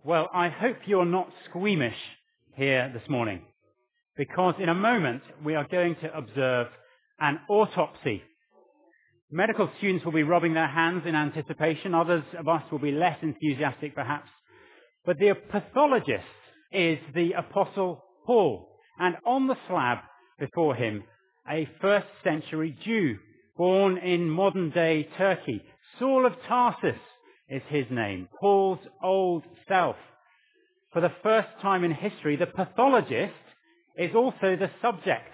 Well, I hope you're not squeamish here this morning, because in a moment we are going to observe an autopsy. Medical students will be rubbing their hands in anticipation. Others of us will be less enthusiastic, perhaps. But the pathologist is the Apostle Paul, and on the slab before him, a first-century Jew born in modern-day Turkey. Saul of Tarsus is his name, Paul's old self. For the first time in history, the pathologist is also the subject.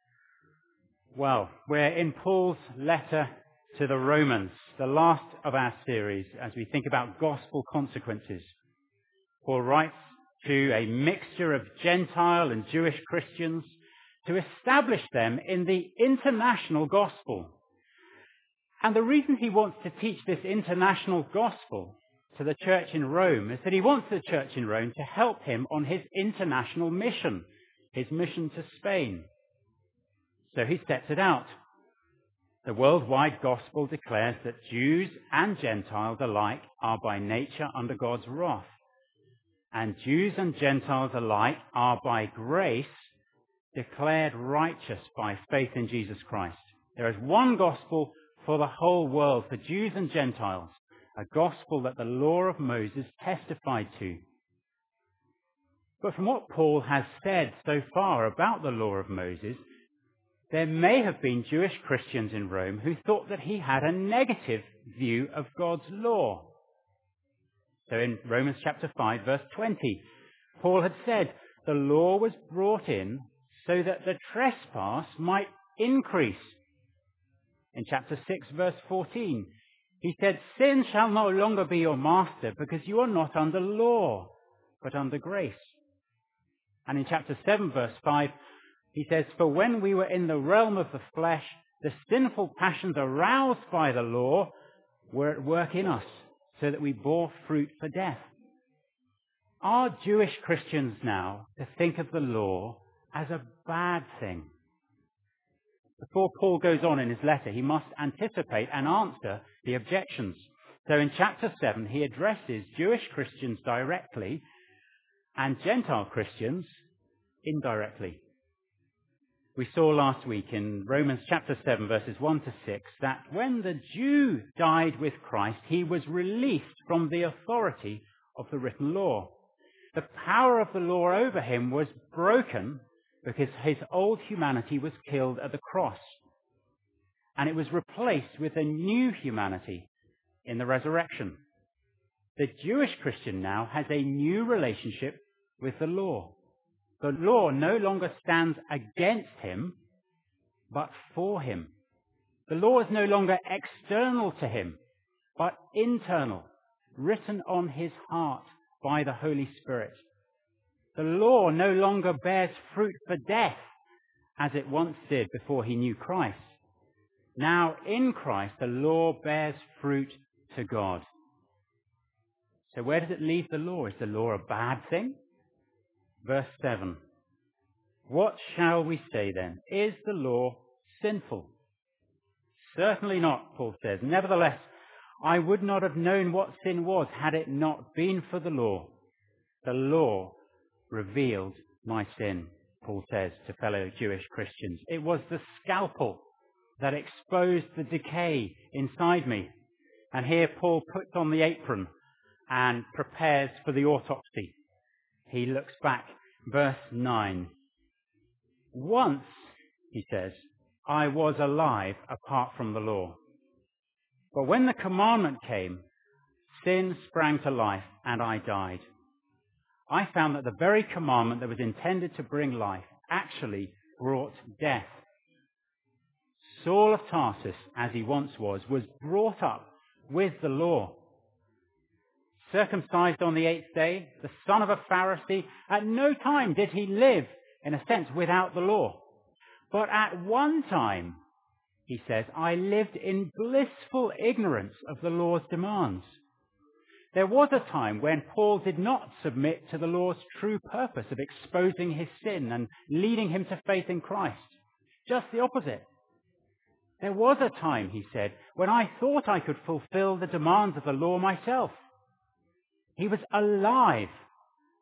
Well, we're in Paul's letter to the Romans, the last of our series, as we think about gospel consequences. Paul writes to a mixture of Gentile and Jewish Christians to establish them in the international gospel. And the reason he wants to teach this international gospel to the church in Rome is that he wants the church in Rome to help him on his international mission, his mission to Spain. So he sets it out. The worldwide gospel declares that Jews and Gentiles alike are by nature under God's wrath. And Jews and Gentiles alike are by grace declared righteous by faith in Jesus Christ. There is one gospel for the whole world, for Jews and Gentiles, a gospel that the law of Moses testified to. But from what Paul has said so far about the law of Moses, there may have been Jewish Christians in Rome who thought that he had a negative view of God's law. So in Romans chapter 5, verse 20, Paul had said the law was brought in so that the trespass might increase. In chapter 6, verse 14, he said, sin shall no longer be your master because you are not under law, but under grace. And in chapter 7, verse 5, he says, for when we were in the realm of the flesh, the sinful passions aroused by the law were at work in us, so that we bore fruit for death. Are Jewish Christians now to think of the law as a bad thing? Before Paul goes on in his letter, he must anticipate and answer the objections. So in chapter 7, he addresses Jewish Christians directly and Gentile Christians indirectly. We saw last week in Romans chapter 7, verses 1 to 6, that when the Jew died with Christ, he was released from the authority of the written law. The power of the law over him was broken because his old humanity was killed at the cross. And it was replaced with a new humanity in the resurrection. The Jewish Christian now has a new relationship with the law. The law no longer stands against him, but for him. The law is no longer external to him, but internal, written on his heart by the Holy Spirit. The law no longer bears fruit for death, as it once did before he knew Christ. Now, in Christ, the law bears fruit to God. So where does it leave the law? Is the law a bad thing? Verse 7. What shall we say then? Is the law sinful? Certainly not, Paul says. Nevertheless, I would not have known what sin was had it not been for the law. The law revealed my sin, Paul says to fellow Jewish Christians. It was the scalpel that exposed the decay inside me. And here Paul puts on the apron and prepares for the autopsy. He looks back, verse 9. Once, he says, I was alive apart from the law. But when the commandment came, sin sprang to life and I died. I found that the very commandment that was intended to bring life actually brought death. Saul of Tarsus, as he once was brought up with the law. Circumcised on the 8th day, the son of a Pharisee, at no time did he live, in a sense, without the law. But at one time, he says, I lived in blissful ignorance of the law's demands. There was a time when Paul did not submit to the law's true purpose of exposing his sin and leading him to faith in Christ. Just the opposite. There was a time, he said, when I thought I could fulfill the demands of the law myself. He was alive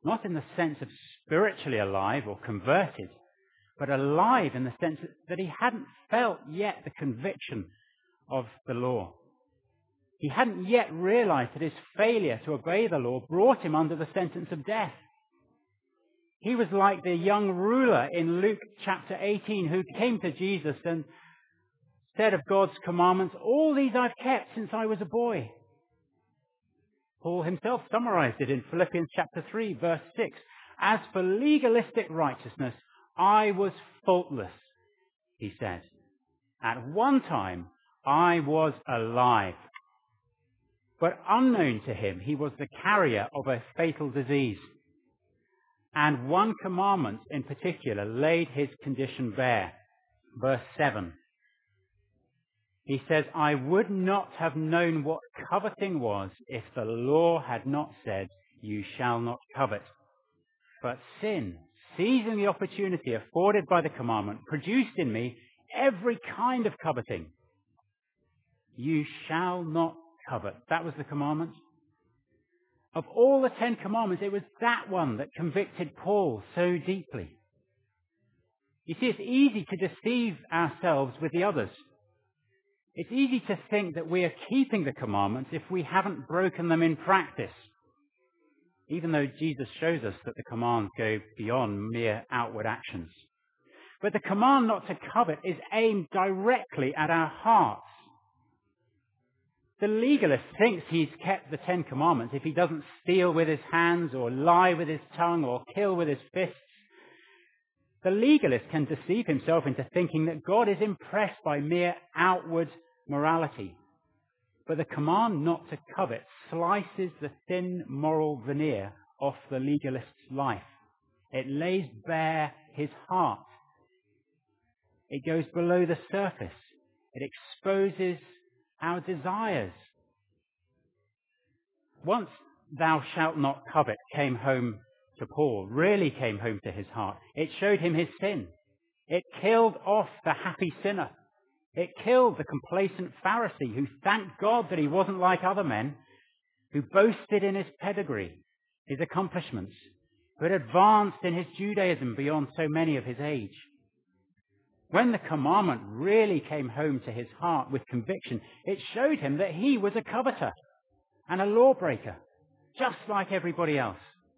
Not in the sense of spiritually alive or converted, but alive in the sense that he hadn't felt yet the conviction of the law. He hadn't yet realized that his failure to obey the law brought him under the sentence of death. He was like the young ruler in Luke chapter 18 who came to Jesus and said of God's commandments, "All these I've kept since I was a boy." Paul himself summarized it in Philippians chapter 3, verse 6. "As for legalistic righteousness, I was faultless," he said. "At one time, I was alive." But unknown to him, he was the carrier of a fatal disease. And one commandment in particular laid his condition bare. Verse 7. He says, "I would not have known what coveting was if the law had not said, 'You shall not covet.' But sin, seizing the opportunity afforded by the commandment, produced in me every kind of coveting." You shall not covet. That was the commandment. Of all the 10 commandments, it was that one that convicted Paul so deeply. You see, it's easy to deceive ourselves with the others. It's easy to think that we are keeping the commandments if we haven't broken them in practice, even though Jesus shows us that the commands go beyond mere outward actions. But the command not to covet is aimed directly at our hearts. The legalist thinks he's kept the 10 commandments if he doesn't steal with his hands or lie with his tongue or kill with his fists. The legalist can deceive himself into thinking that God is impressed by mere outward morality. But the command not to covet slices the thin moral veneer off the legalist's life. It lays bare his heart. It goes below the surface. It exposes our desires. Once "thou shalt not covet" came home to Paul, really came home to his heart, it showed him his sin. It killed off the happy sinner. It killed the complacent Pharisee who thanked God that he wasn't like other men, who boasted in his pedigree, his accomplishments, who had advanced in his Judaism beyond so many of his age. When the commandment really came home to his heart with conviction, it showed him that he was a coveter and a lawbreaker, just like everybody else.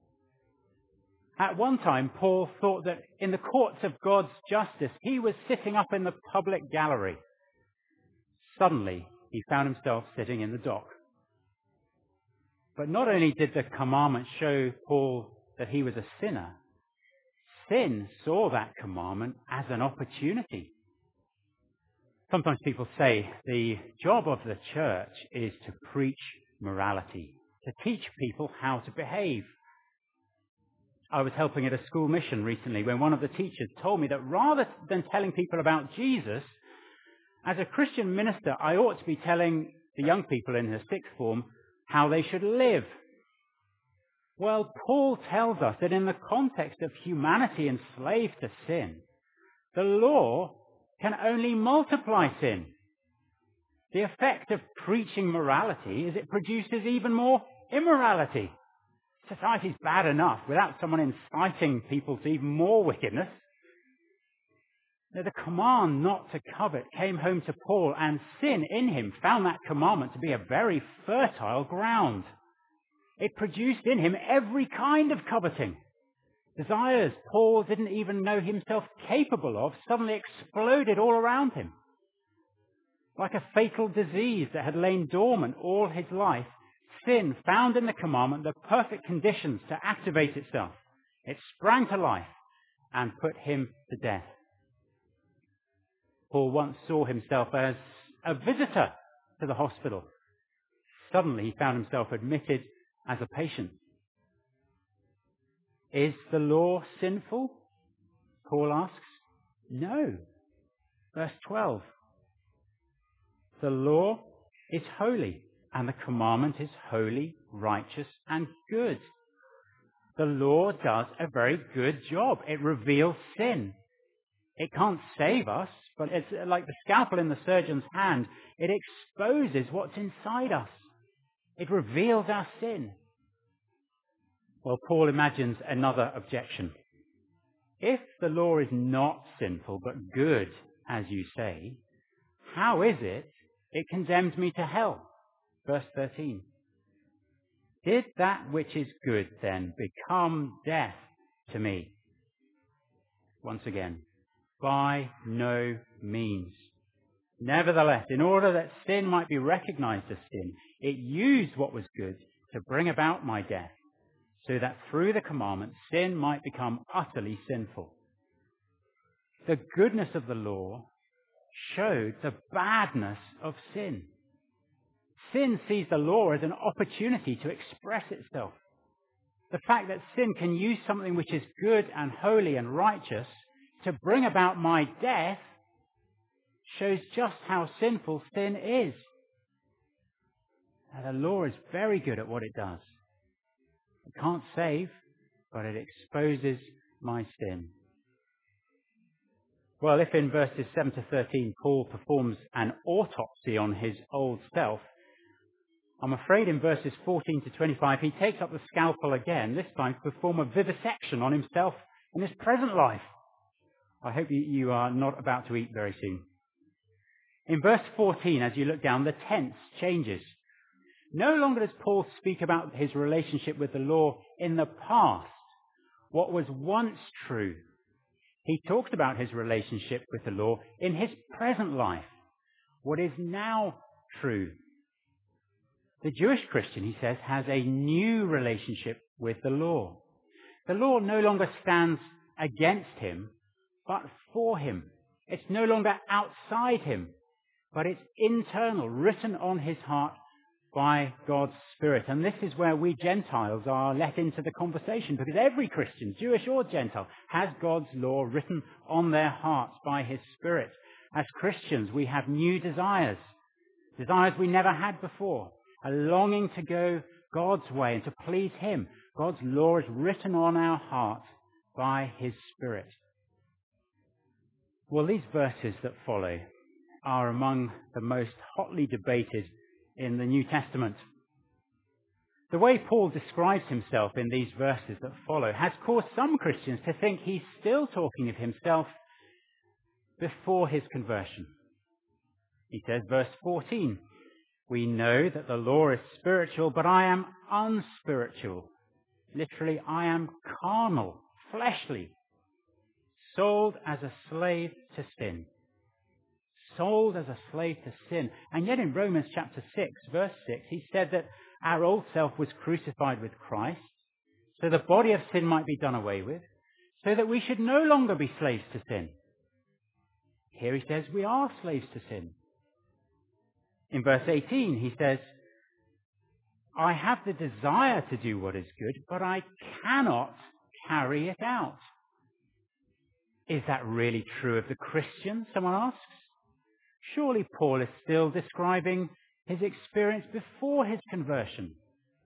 At one time, Paul thought that in the courts of God's justice, he was sitting up in the public gallery. Suddenly, he found himself sitting in the dock. But not only did the commandment show Paul that he was a sinner, sin saw that commandment as an opportunity. Sometimes people say the job of the church is to preach morality, to teach people how to behave. I was helping at a school mission recently when one of the teachers told me that rather than telling people about Jesus, as a Christian minister, I ought to be telling the young people in the sixth form how they should live. Well, Paul tells us that in the context of humanity enslaved to sin, the law can only multiply sin. The effect of preaching morality is it produces even more immorality. Society's bad enough without someone inciting people to even more wickedness. Now, the command not to covet came home to Paul, and sin in him found that commandment to be a very fertile ground. It produced in him every kind of coveting. Desires Paul didn't even know himself capable of suddenly exploded all around him. Like a fatal disease that had lain dormant all his life, sin found in the commandment the perfect conditions to activate itself. It sprang to life and put him to death. Paul once saw himself as a visitor to the hospital. Suddenly he found himself admitted as a patient. Is the law sinful? Paul asks. No. Verse 12. The law is holy, and the commandment is holy, righteous, and good. The law does a very good job. It reveals sin. It can't save us, but it's like the scalpel in the surgeon's hand. It exposes what's inside us. It reveals our sin. Well, Paul imagines another objection. If the law is not sinful but good, as you say, how is it condemned me to hell? Verse 13. Did that which is good then become death to me? Once again, by no means. Nevertheless, in order that sin might be recognized as sin, it used what was good to bring about my death, so that through the commandment sin might become utterly sinful. The goodness of the law showed the badness of sin. Sin sees the law as an opportunity to express itself. The fact that sin can use something which is good and holy and righteous to bring about my death shows just how sinful sin is. Now, the law is very good at what it does. It can't save, but it exposes my sin. Well, if in verses 7 to 13 Paul performs an autopsy on his old self, I'm afraid in verses 14 to 25 he takes up the scalpel again, this time to perform a vivisection on himself in his present life. I hope you are not about to eat very soon. In verse 14, as you look down, the tense changes. No longer does Paul speak about his relationship with the law in the past, what was once true. He talks about his relationship with the law in his present life, what is now true. The Jewish Christian, he says, has a new relationship with the law. The law no longer stands against him, but for him. It's no longer outside him, but it's internal, written on his heart by God's Spirit. And this is where we Gentiles are let into the conversation, because every Christian, Jewish or Gentile, has God's law written on their hearts by his Spirit. As Christians, we have new desires we never had before, a longing to go God's way and to please him. God's law is written on our hearts by his Spirit. Well, these verses that follow are among the most hotly debated in the New Testament. The way Paul describes himself in these verses that follow has caused some Christians to think he's still talking of himself before his conversion. He says, verse 14, we know that the law is spiritual, but I am unspiritual. Literally, I am carnal, fleshly, sold as a slave to sin. Sold as a slave to sin. And yet in Romans chapter 6, verse 6, he said that our old self was crucified with Christ, so the body of sin might be done away with, so that we should no longer be slaves to sin. Here he says we are slaves to sin. In verse 18, he says, I have the desire to do what is good, but I cannot carry it out. Is that really true of the Christian? Someone asks. Surely Paul is still describing his experience before his conversion.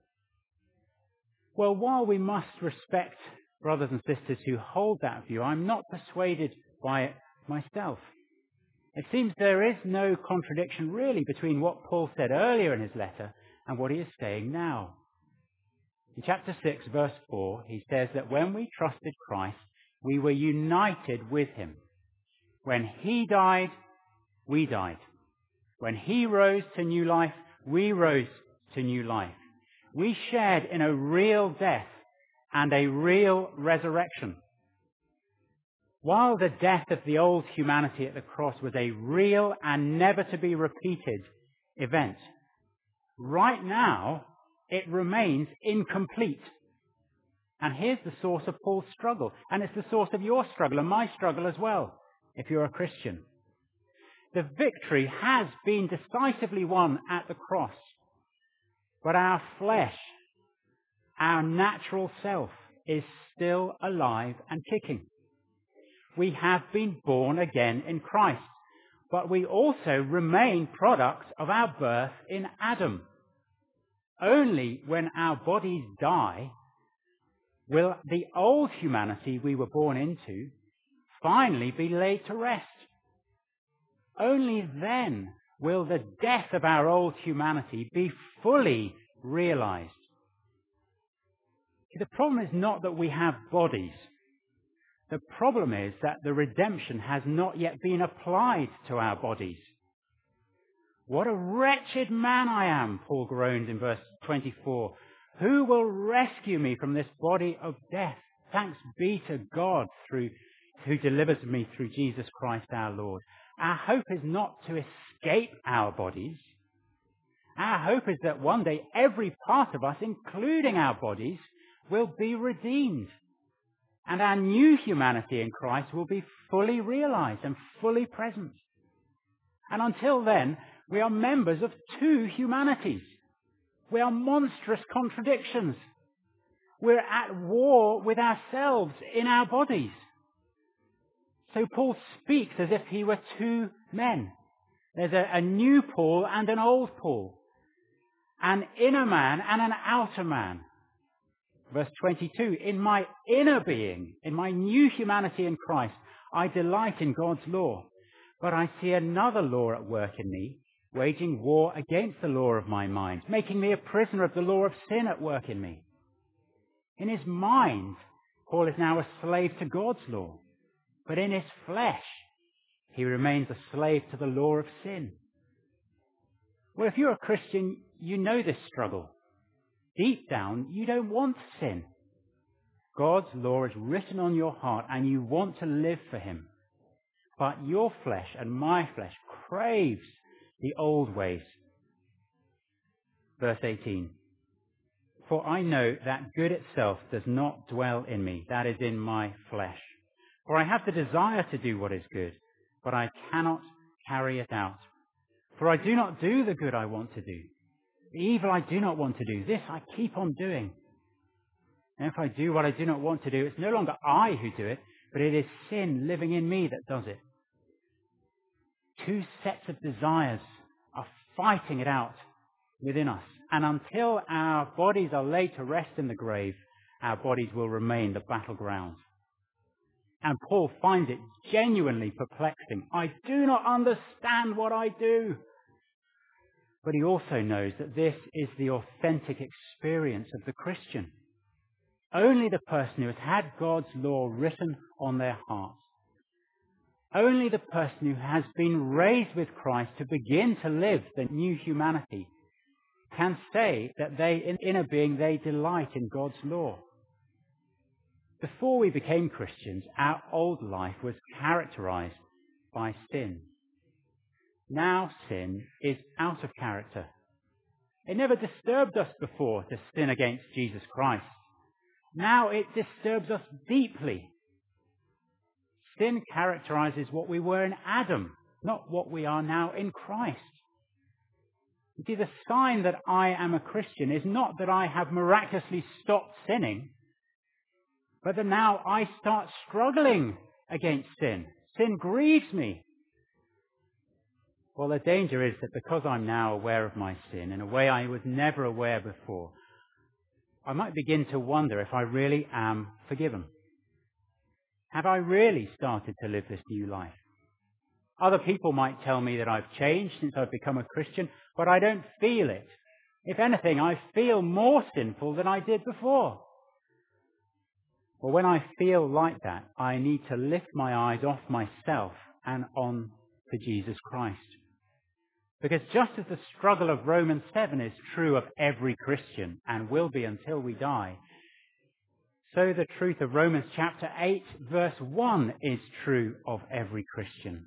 Well, while we must respect brothers and sisters who hold that view, I'm not persuaded by it myself. It seems there is no contradiction really between what Paul said earlier in his letter and what he is saying now. In chapter 6, verse 4, he says that when we trusted Christ, we were united with him. When he died, we died. When he rose to new life, we rose to new life. We shared in a real death and a real resurrection. While the death of the old humanity at the cross was a real and never to be repeated event, right now it remains incomplete. And here's the source of Paul's struggle. And it's the source of your struggle and my struggle as well, if you're a Christian. The victory has been decisively won at the cross. But our flesh, our natural self, is still alive and kicking. We have been born again in Christ, but we also remain products of our birth in Adam. Only when our bodies die will the old humanity we were born into finally be laid to rest. Only then will the death of our old humanity be fully realized. The problem is not that we have bodies. The problem is that the redemption has not yet been applied to our bodies. What a wretched man I am, Paul groaned in verse 24. Who will rescue me from this body of death? Thanks be to God who delivers me through Jesus Christ our Lord. Our hope is not to escape our bodies. Our hope is that one day every part of us, including our bodies, will be redeemed. And our new humanity in Christ will be fully realized and fully present. And until then, we are members of two humanities. We are monstrous contradictions. We're at war with ourselves in our bodies. So Paul speaks as if he were two men. There's a new Paul and an old Paul. An inner man and an outer man. Verse 22, in my inner being, in my new humanity in Christ, I delight in God's law. But I see another law at work in me, waging war against the law of my mind, making me a prisoner of the law of sin at work in me. In his mind, Paul is now a slave to God's law. But in his flesh, he remains a slave to the law of sin. Well, if you're a Christian, you know this struggle. Deep down, you don't want sin. God's law is written on your heart and you want to live for him. But your flesh and my flesh craves the old ways. Verse 18. For I know that good itself does not dwell in me, that is in my flesh. For I have the desire to do what is good, but I cannot carry it out. For I do not do the good I want to do. The evil I do not want to do, this I keep on doing. And if I do what I do not want to do, it's no longer I who do it, but it is sin living in me that does it. Two sets of desires are fighting it out within us. And until our bodies are laid to rest in the grave, our bodies will remain the battleground. And Paul finds it genuinely perplexing. I do not understand what I do. But he also knows that this is the authentic experience of the Christian. Only the person who has had God's law written on their hearts, only the person who has been raised with Christ to begin to live the new humanity, can say that in inner being they delight in God's law. Before we became Christians, our old life was characterized by sin. Now sin is out of character. It never disturbed us before to sin against Jesus Christ. Now it disturbs us deeply. Sin characterizes what we were in Adam, not what we are now in Christ. You see, the sign that I am a Christian is not that I have miraculously stopped sinning, but that now I start struggling against sin. Sin grieves me. Well, the danger is that because I'm now aware of my sin in a way I was never aware before, I might begin to wonder if I really am forgiven. Have I really started to live this new life? Other people might tell me that I've changed since I've become a Christian, but I don't feel it. If anything, I feel more sinful than I did before. Well, when I feel like that, I need to lift my eyes off myself and on to Jesus Christ. Because just as the struggle of Romans 7 is true of every Christian and will be until we die, so the truth of Romans chapter 8 verse 1 is true of every Christian.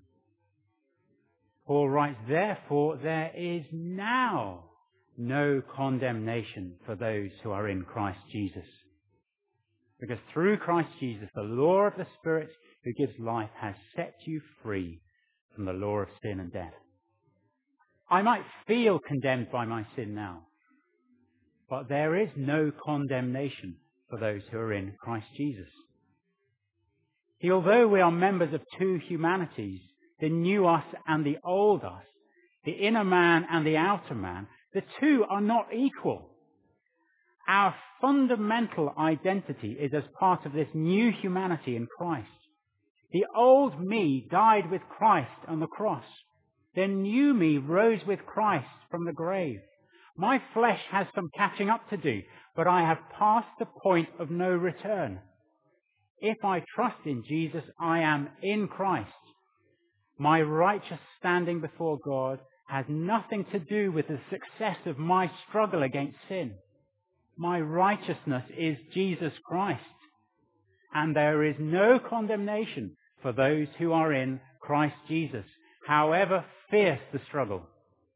Paul writes, therefore there is now no condemnation for those who are in Christ Jesus. Because through Christ Jesus, the law of the Spirit who gives life has set you free from the law of sin and death. I might feel condemned by my sin now, but there is no condemnation for those who are in Christ Jesus. See, although we are members of two humanities, the new us and the old us, the inner man and the outer man, the two are not equal. Our fundamental identity is as part of this new humanity in Christ. The old me died with Christ on the cross. The new me rose with Christ from the grave. My flesh has some catching up to do. but I have passed the point of no return. If I trust in Jesus, I am in Christ. My righteous standing before God has nothing to do with the success of my struggle against sin. My righteousness is Jesus Christ, and there is no condemnation for those who are in Christ Jesus, however fierce the struggle.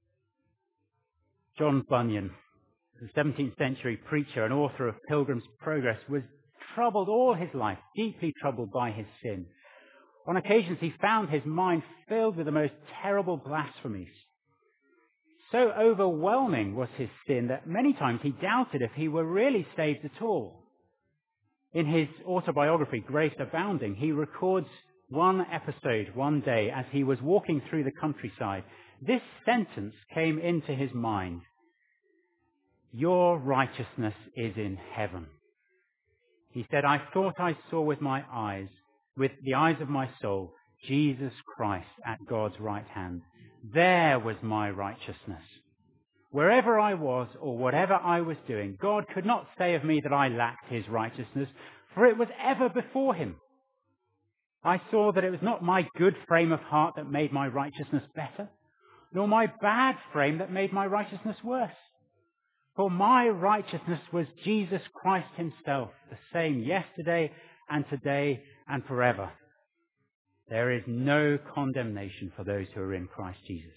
John Bunyan, the 17th century preacher and author of Pilgrim's Progress, was troubled all his life, deeply troubled by his sin. On occasions he found his mind filled with the most terrible blasphemies. So overwhelming was his sin that many times he doubted if he were really saved at all. In his autobiography, Grace Abounding, he records one episode one day as he was walking through the countryside. This sentence came into his mind: "Your righteousness is in heaven." He said, "I thought I saw with my eyes, with the eyes of my soul, Jesus Christ at God's right hand. There was my righteousness. Wherever I was or whatever I was doing, God could not say of me that I lacked his righteousness, for it was ever before him. I saw that it was not my good frame of heart that made my righteousness better, nor my bad frame that made my righteousness worse. For my righteousness was Jesus Christ himself, the same yesterday and today and forever. There is no condemnation for those who are in Christ Jesus."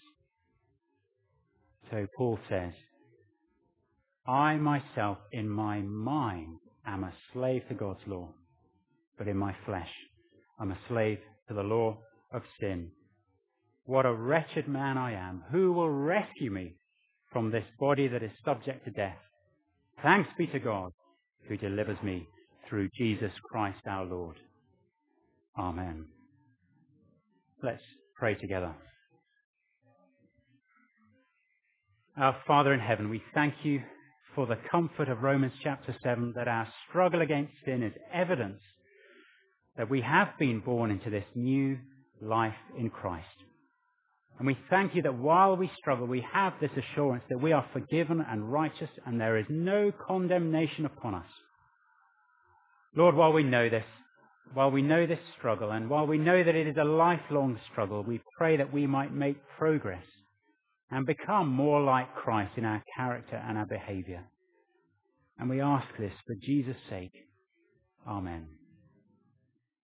So Paul says, "I myself in my mind am a slave to God's law, but in my flesh I'm a slave to the law of sin. What a wretched man I am! Who will rescue me from this body that is subject to death? Thanks be to God who delivers me through Jesus Christ our Lord." Amen. Let's pray together. Our Father in heaven, we thank you for the comfort of Romans chapter 7, that our struggle against sin is evidence that we have been born into this new life in Christ. And we thank you that while we struggle, we have this assurance that we are forgiven and righteous, and there is no condemnation upon us. Lord, while we know this struggle, and while we know that it is a lifelong struggle, we pray that we might make progress and become more like Christ in our character and our behavior. And we ask this for Jesus' sake. Amen.